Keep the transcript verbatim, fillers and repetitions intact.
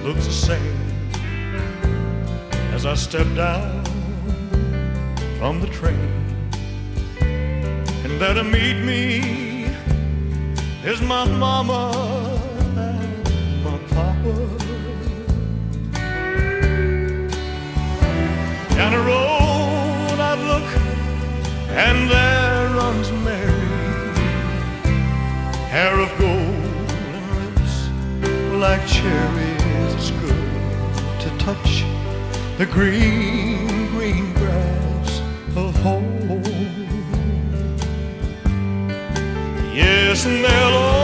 looks the same as I step down from the train. And there to meet me is my mama and my papa. Down the road I look, and there runs Mary, hair of gold and lips like cherries. It's good to touch the green, green grass of home. Yes, and they'll